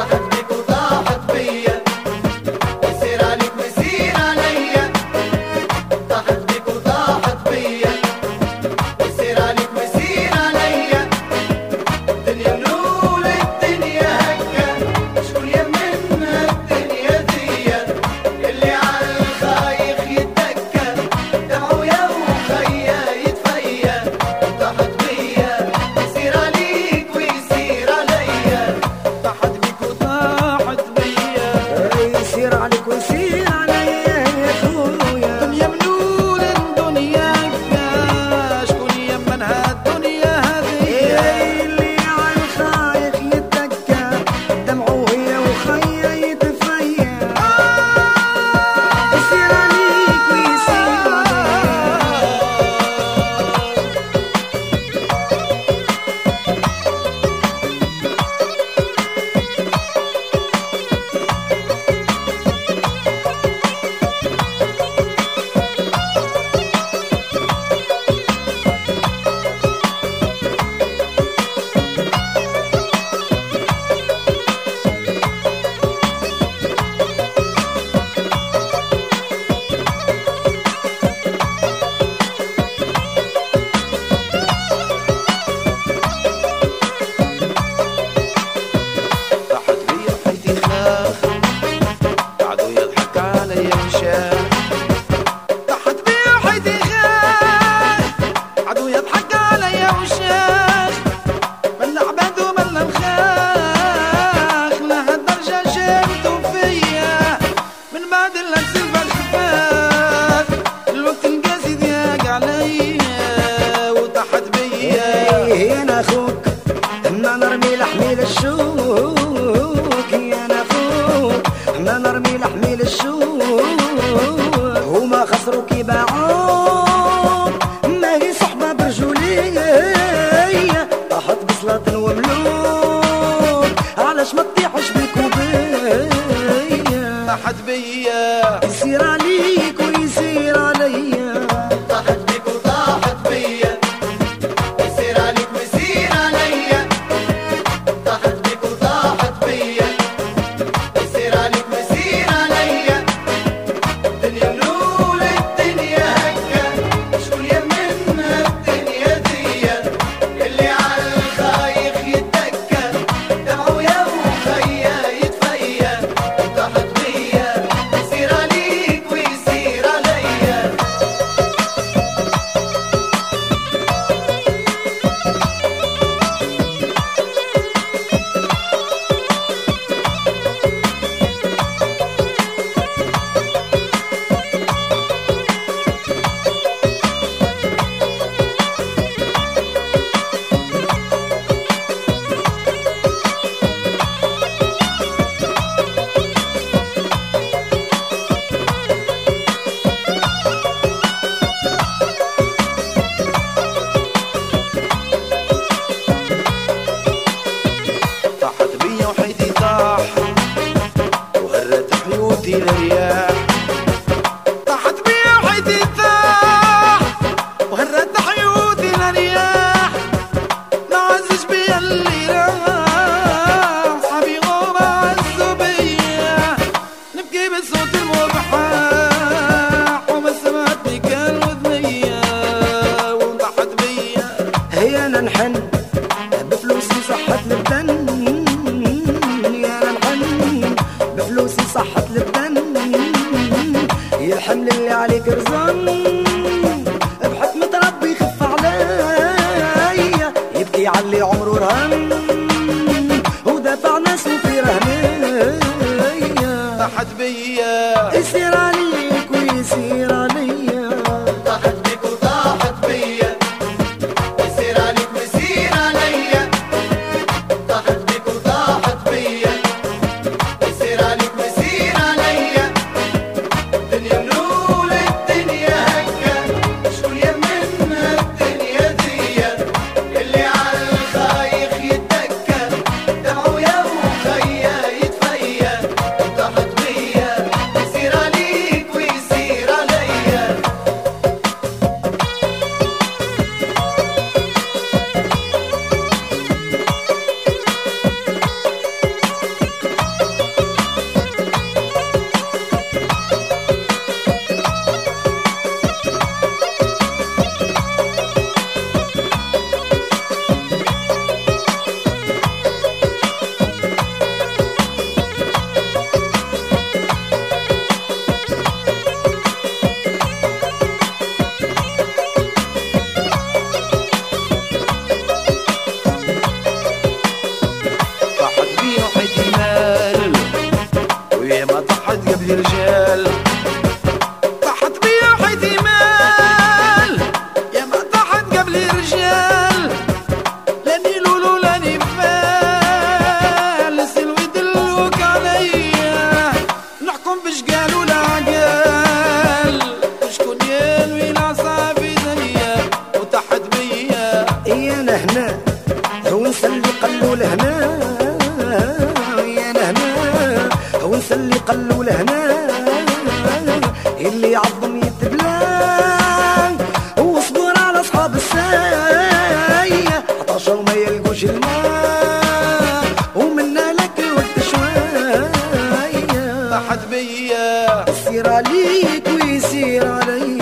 طاحت بيك وطاحت بيا، يصير عليك ويصير عليا. طاحت بيك وطاحت بيا، يصير عليك ويصير عليا. الدنيا نور الدنيا هكا، شكون يمنا الدنيا ديا؟ اللي عالخايخ يتكا، دمعو يا وخيا يتفيا. طاحت بيا يصير عليك ويصير عليا. طاحت بيك وطاحت بيا، يصير عليك ويصير عليا يا خويا. دنيا منور دنياك، شكون يمنها الدنيا هذه؟ اللي عالخايخ يتكا، دمعو هي وخيا يتفيا. يصير عليك ويصير طاحت بيا وحيدي خاخ، عدو يضحك علي وشاخ. طاحت بيا وحيدي خاخ، عدو يضحك علي وشاخ. من عباد ومن الخاخ، لهالدرجة شمتوا فيا. من بعد الأسف الخفاف، الوقت القاسي ضيق عليا. وطاحت بيا انا اخوك، ما نرمي لحمي للشوك. يا انا اخوك، ما نرمي لحمي للشوك. هما خسروك يباعوك، ما هي صحبة برجولية. طاحت بسلاطن وملوك، علاش ما تطيحش بيك وبيا؟ طاحت بيا يصير عليك ويصير عليا. طاحت بيك وطاحت بيا، يصير عليك ويصير عليا. طاحت بيك وطاحت بيا، يصير عليك ويصير عليا. الدنيا نور الدنيا هكا، شكون يمنا الدنيا ديا؟ اللي عالخايخ يتكا، دمعو يا وخيا يتفيا. طاحت بيا يصير عليك ويصير عليا. طاحت بيا وحيدي طاح، وهرت حيوتي للرياح. طاحت بيا وحيدي طاح، وهرت حيوتي للرياح. ما عزش بيا اللي راح، صحابي غوما عزوا بيا. نبكي بصوت المبحاح، وما سمعتني كان وذنيا. وطاحت بيا هي انا نحن بفلوسي صحت لبدن. يا انا نحن بفلوسي صحت لبدن. يا الحمل اللي عليك رزان، بحكمة ربي يخف عليا. يبكي علي عمره رهن، ودافع ناسه في رهنية. طاحت بيا يصير عليك ويصير عليا. طاحت بيك وطاحت بيا، يصير عليك ويصير عليا. طاحت بيك وطاحت بيا، يصير عليك ويصير عليا. الدنيا نور الدنيا هكا، شكون يمنا الدنيا ديا؟ اللي عالخايخ يتكا، دمعو يا وخيا يتفيا. طاحت بيا يصير ديال رجال طاحت بيا حيتي مال يا ما طاحت قبل رجال لاني لولو لاني فال سلوي دلوك عليا نحكم باش قالوا لا قال وشكون ينوي العصابي دنيا وطاحت بيا يا نهنا ونسى اللي قالوا لهنا يا نهنا ونسى اللي قالوا لهنا اللي عظم يتبلان واصبر على اصحاب السايه عطاشوا ما يلقوش الماء ومنا لك ود شويه طاحت بيا يصير عليك ويصير علي